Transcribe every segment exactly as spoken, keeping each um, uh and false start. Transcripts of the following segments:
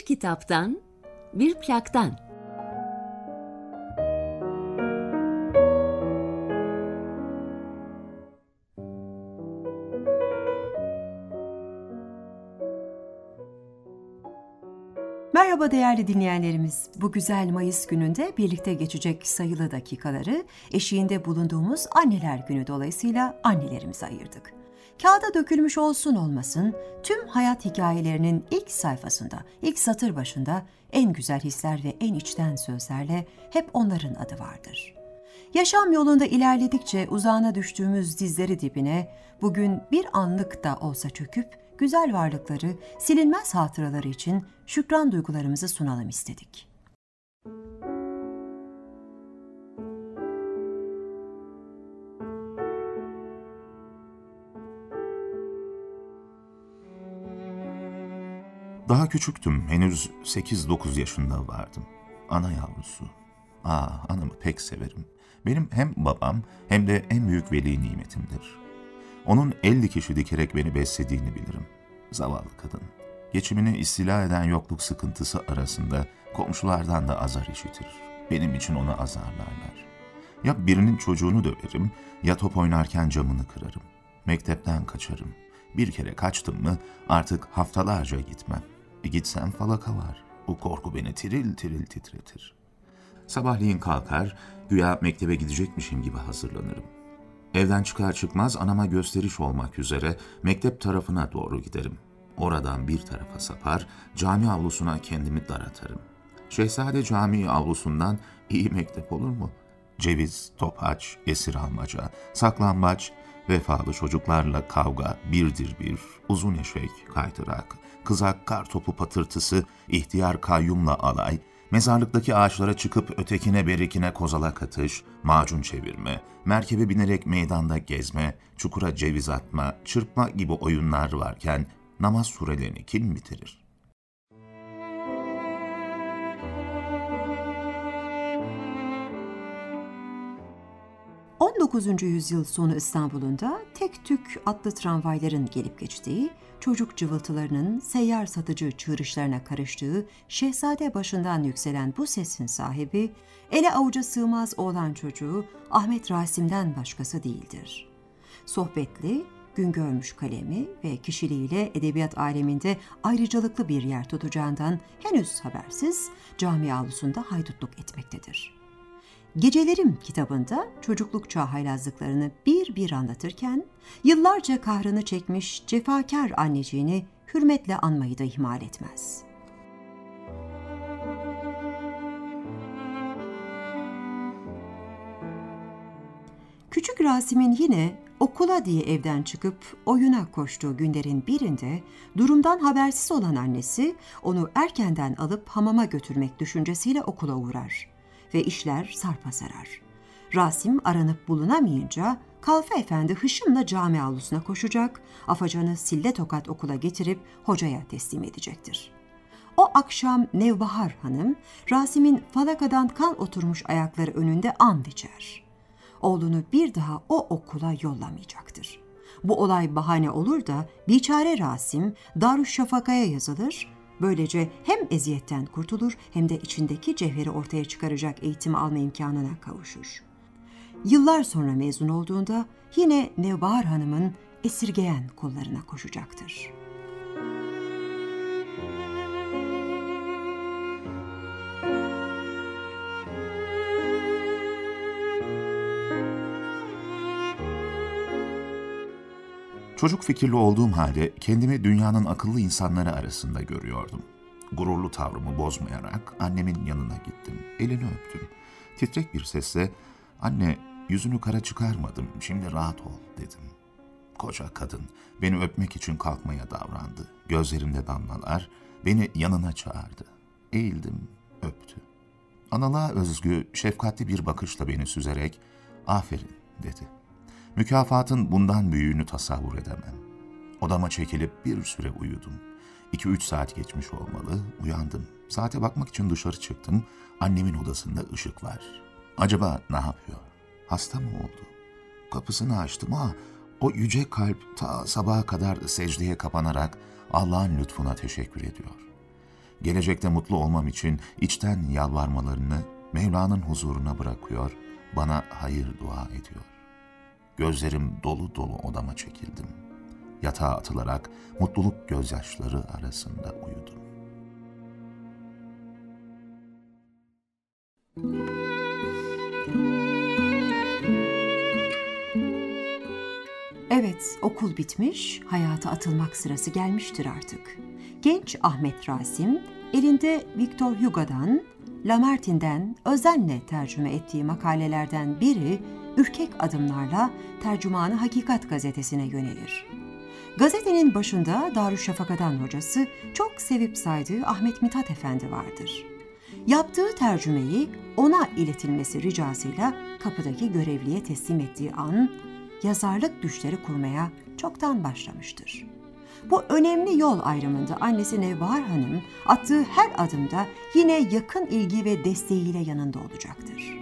kitaptan, bir plaktan. Merhaba değerli dinleyenlerimiz. Bu güzel Mayıs gününde birlikte geçecek sayılı dakikaları eşiğinde bulunduğumuz Anneler Günü dolayısıyla annelerimize ayırdık. Kağıda dökülmüş olsun olmasın tüm hayat hikayelerinin ilk sayfasında, ilk satır başında en güzel hisler ve en içten sözlerle hep onların adı vardır. Yaşam yolunda ilerledikçe uzağına düştüğümüz dizleri dibine bugün bir anlık da olsa çöküp güzel varlıkları, silinmez hatıraları için şükran duygularımızı sunalım istedik. Daha küçüktüm, henüz sekiz dokuz yaşında vardım. Ana yavrusu. Aa, anamı pek severim. Benim hem babam hem de en büyük veli nimetimdir. Onun elli kişi dikerek beni beslediğini bilirim. Zavallı kadın. Geçimini istila eden yokluk sıkıntısı arasında komşulardan da azar işitir. Benim için onu azarlarlar. Ya birinin çocuğunu döverim ya top oynarken camını kırarım. Mektepten kaçarım. Bir kere kaçtım mı artık haftalarca gitmem. E gitsem falaka var. O korku beni tiril tiril titretir. Sabahleyin kalkar, güya mektebe gidecekmişim gibi hazırlanırım. Evden çıkar çıkmaz anama gösteriş olmak üzere mektep tarafına doğru giderim. Oradan bir tarafa sapar, cami avlusuna kendimi daratarım. Şehzade Camii avlusundan iyi mektep olur mu? Ceviz, topaç, esir almaca, saklambaç, vefalı çocuklarla kavga, birdir bir, uzun eşek, kaydırak, kızak kartopu patırtısı, ihtiyar kayyumla alay, mezarlıktaki ağaçlara çıkıp ötekine berikine kozalak atış, macun çevirme, merkebe binerek meydanda gezme, çukura ceviz atma, çırpma gibi oyunlar varken namaz surelerini kim bitirir? on dokuzuncu yüzyıl sonu İstanbul'unda tek tük atlı tramvayların gelip geçtiği, çocuk cıvıltılarının seyyar satıcı çığırışlarına karıştığı şehzade başından yükselen bu sesin sahibi, ele avuca sığmaz oğlan çocuğu Ahmet Rasim'den başkası değildir. Sohbetli, gün görmüş kalemi ve kişiliğiyle edebiyat aleminde ayrıcalıklı bir yer tutacağından henüz habersiz cami avlusunda haydutluk etmektedir. Gecelerim kitabında çocukluk çağı haylazlıklarını bir bir anlatırken, yıllarca kahrını çekmiş cefakar anneciğini hürmetle anmayı da ihmal etmez. Küçük Rasim'in yine okula diye evden çıkıp oyuna koştuğu günlerin birinde durumdan habersiz olan annesi onu erkenden alıp hamama götürmek düşüncesiyle okula uğrar. Ve işler sarpa sarar. Rasim aranıp bulunamayınca Kalfa Efendi hışımla cami avlusuna koşacak, afacanı sille tokat okula getirip hocaya teslim edecektir. O akşam Nevbahar Hanım, Rasim'in falakadan kan oturmuş ayakları önünde and içer. Oğlunu bir daha o okula yollamayacaktır. Bu olay bahane olur da biçare Rasim Darüşşafaka'ya yazılır. Böylece hem eziyetten kurtulur hem de içindeki cevheri ortaya çıkaracak eğitimi alma imkanına kavuşur. Yıllar sonra mezun olduğunda yine Nevbahar Hanım'ın esirgeyen kollarına koşacaktır. Çocuk fikirli olduğum halde kendimi dünyanın akıllı insanları arasında görüyordum. Gururlu tavrımı bozmayarak annemin yanına gittim. Elini öptüm. Titrek bir sesle, "Anne, yüzünü kara çıkarmadım, şimdi rahat ol," dedim. Koca kadın beni öpmek için kalkmaya davrandı. Gözlerinde damlalar, beni yanına çağırdı. Eğildim, öptü. Analığa özgü, şefkatli bir bakışla beni süzerek, "Aferin," dedi. Mükafatın bundan büyüğünü tasavvur edemem. Odama çekilip bir süre uyudum. İki üç saat geçmiş olmalı, uyandım. Saate bakmak için dışarı çıktım. Annemin odasında ışık var. Acaba ne yapıyor? Hasta mı oldu? Kapısını açtım ama o yüce kalp ta sabaha kadar secdeye kapanarak Allah'ın lütfuna teşekkür ediyor. Gelecekte mutlu olmam için içten yalvarmalarını Mevla'nın huzuruna bırakıyor, bana hayır dua ediyor. Gözlerim dolu dolu odama çekildim. Yatağa atılarak mutluluk gözyaşları arasında uyudum. Evet, okul bitmiş, hayata atılmak sırası gelmiştir artık. Genç Ahmet Rasim, elinde Victor Hugo'dan, Lamartine'den özenle tercüme ettiği makalelerden biri ürkek adımlarla Tercümanı Hakikat gazetesine yönelir. Gazetenin başında Darüşşafaka'dan hocası çok sevip saydığı Ahmet Mithat Efendi vardır. Yaptığı tercümeyi ona iletilmesi ricasıyla kapıdaki görevliye teslim ettiği an, yazarlık düşleri kurmaya çoktan başlamıştır. Bu önemli yol ayrımında annesi Nevbahar Hanım attığı her adımda yine yakın ilgi ve desteğiyle yanında olacaktır.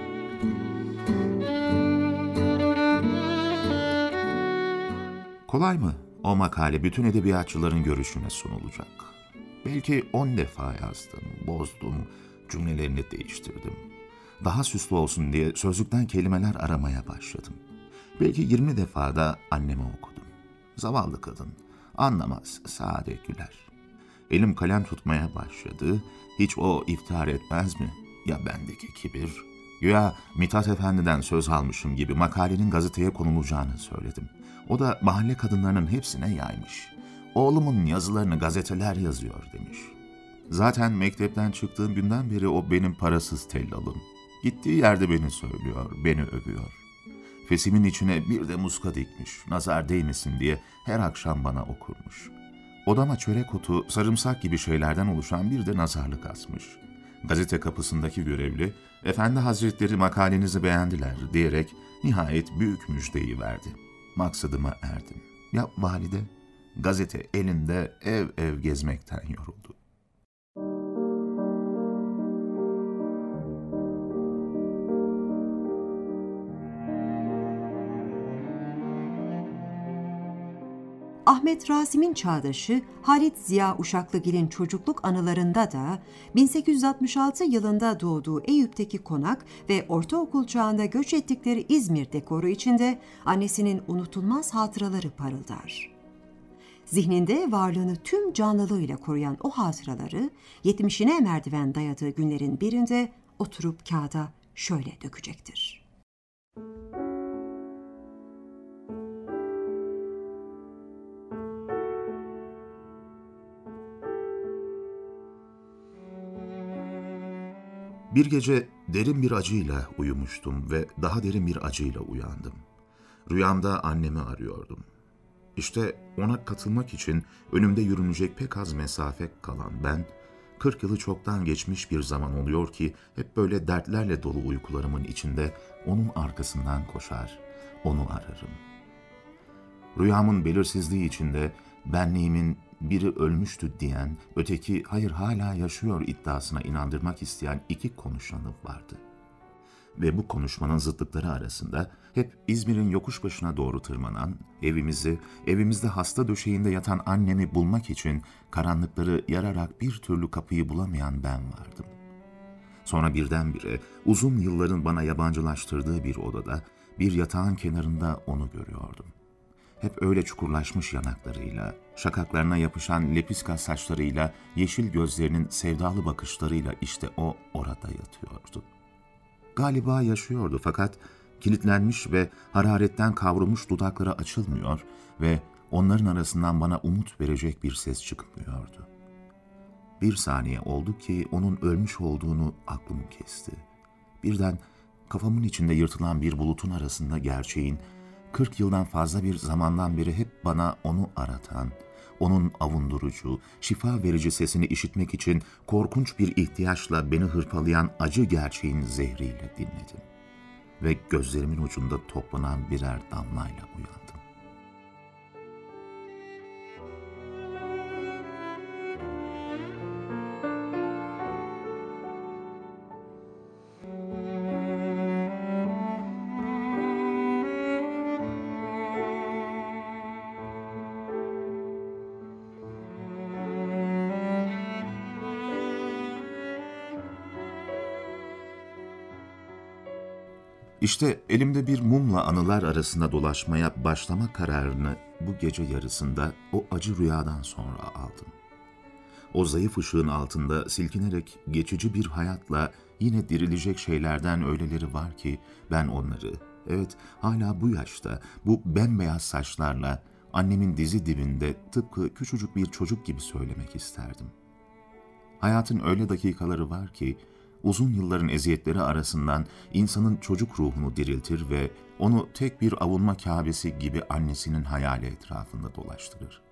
Kolay mı? O makale bütün edebiyatçıların görüşüne sunulacak. Belki on defa yazdım, bozdum, cümlelerini değiştirdim. Daha süslü olsun diye sözlükten kelimeler aramaya başladım. Belki yirmi defa da anneme okudum. Zavallı kadın, anlamaz, sade güler. Elim kalem tutmaya başladı, hiç o iftihar etmez mi? Ya bendeki kibir? Güya Mithat Efendi'den söz almışım gibi makalenin gazeteye konulacağını söyledim. O da mahalle kadınlarının hepsine yaymış. Oğlumun yazılarını gazeteler yazıyor demiş. Zaten mektepten çıktığım günden beri o benim parasız tellalım. Gittiği yerde beni söylüyor, beni övüyor. Fesimin içine bir de muska dikmiş, nazar değmesin diye her akşam bana okurmuş. Odama çörek otu, sarımsak gibi şeylerden oluşan bir de nazarlık asmış. Gazete kapısındaki görevli, "Efendi Hazretleri makalenizi beğendiler" diyerek nihayet büyük müjdeyi verdi. Maksadıma erdim. Ya valide? Gazete elinde ev ev gezmekten yoruldu. Ahmet Rasim'in çağdaşı Halit Ziya Uşaklıgil'in çocukluk anılarında da bin sekiz yüz altmış altı yılında doğduğu Eyüp'teki konak ve ortaokul çağında göç ettikleri İzmir dekoru içinde annesinin unutulmaz hatıraları parıldar. Zihninde varlığını tüm canlılığıyla koruyan o hatıraları yetmişine merdiven dayadığı günlerin birinde oturup kağıda şöyle dökecektir. Bir gece derin bir acıyla uyumuştum ve daha derin bir acıyla uyandım. Rüyamda annemi arıyordum. İşte ona katılmak için önümde yürünecek pek az mesafe kalan ben, kırk yılı çoktan geçmiş bir zaman oluyor ki hep böyle dertlerle dolu uykularımın içinde onun arkasından koşar, onu ararım. Rüyamın belirsizliği içinde benliğimin biri ölmüştü diyen, öteki hayır hala yaşıyor iddiasına inandırmak isteyen iki konuşanı vardı. Ve bu konuşmanın zıtlıkları arasında hep İzmir'in yokuş başına doğru tırmanan, evimizi, evimizde hasta döşeğinde yatan annemi bulmak için karanlıkları yararak bir türlü kapıyı bulamayan ben vardım. Sonra birdenbire uzun yılların bana yabancılaştırdığı bir odada, bir yatağın kenarında onu görüyordum. Hep öyle çukurlaşmış yanaklarıyla, şakaklarına yapışan lepiska saçlarıyla, yeşil gözlerinin sevdalı bakışlarıyla işte o orada yatıyordu. Galiba yaşıyordu fakat kilitlenmiş ve hararetten kavrulmuş dudakları açılmıyor ve onların arasından bana umut verecek bir ses çıkmıyordu. Bir saniye oldu ki onun ölmüş olduğunu aklım kesti. Birden kafamın içinde yırtılan bir bulutun arasında gerçeğin, kırk yıldan fazla bir zamandan beri hep bana onu aratan, onun avundurucu, şifa verici sesini işitmek için korkunç bir ihtiyaçla beni hırpalayan acı gerçeğin zehriyle dinledim. Ve gözlerimin ucunda toplanan birer damlayla uyandım. İşte elimde bir mumla anılar arasında dolaşmaya başlama kararını bu gece yarısında o acı rüyadan sonra aldım. O zayıf ışığın altında silkinerek geçici bir hayatla yine dirilecek şeylerden öyleleri var ki ben onları, evet hala bu yaşta, bu bembeyaz saçlarla annemin dizi dibinde tıpkı küçücük bir çocuk gibi söylemek isterdim. Hayatın öyle dakikaları var ki uzun yılların eziyetleri arasından insanın çocuk ruhunu diriltir ve onu tek bir avunma kâbesi gibi annesinin hayali etrafında dolaştırır.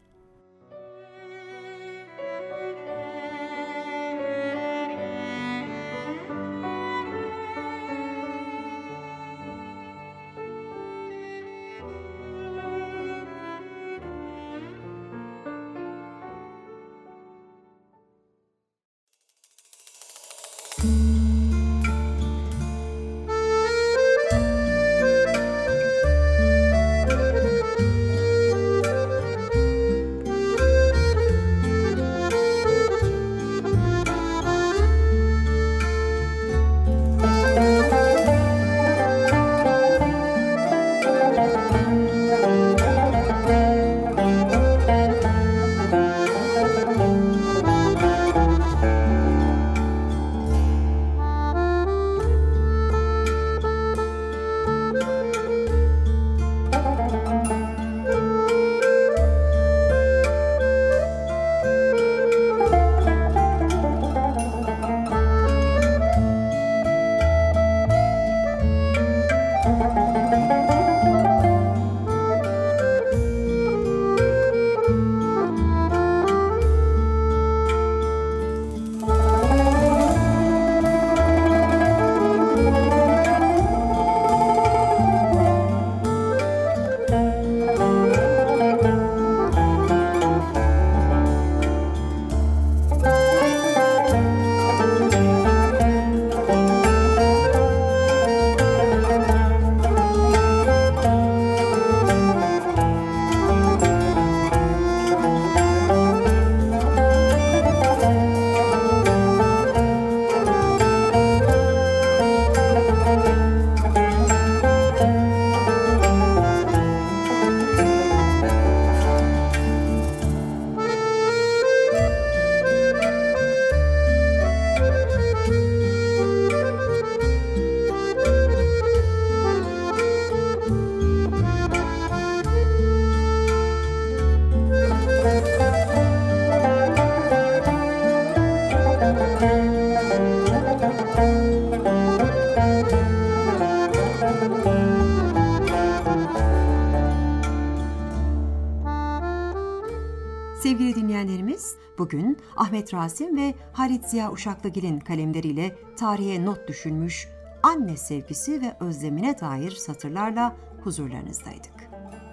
Sevgili dinleyenlerimiz, bugün Ahmet Rasim ve Halit Ziya Uşaklıgil'in kalemleriyle tarihe not düşülmüş anne sevgisi ve özlemine dair satırlarla huzurlarınızdaydık.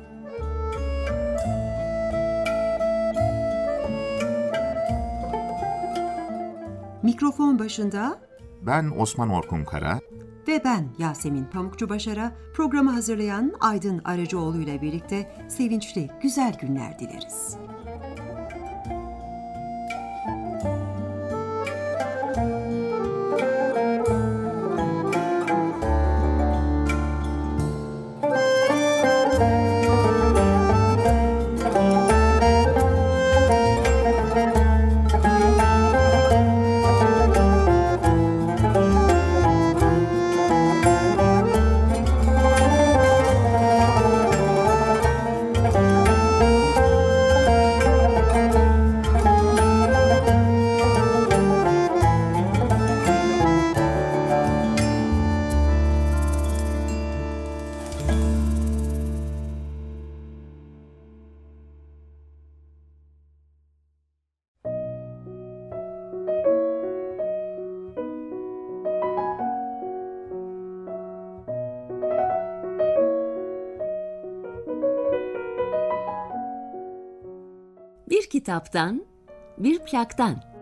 Mikrofon başında Ben Osman Orkun Kara ve ben Yasemin Pamukçu Başar'a programı hazırlayan Aydın Arıcıoğlu ile birlikte sevinçli, güzel günler dileriz. Bir kitaptan, bir plaktan.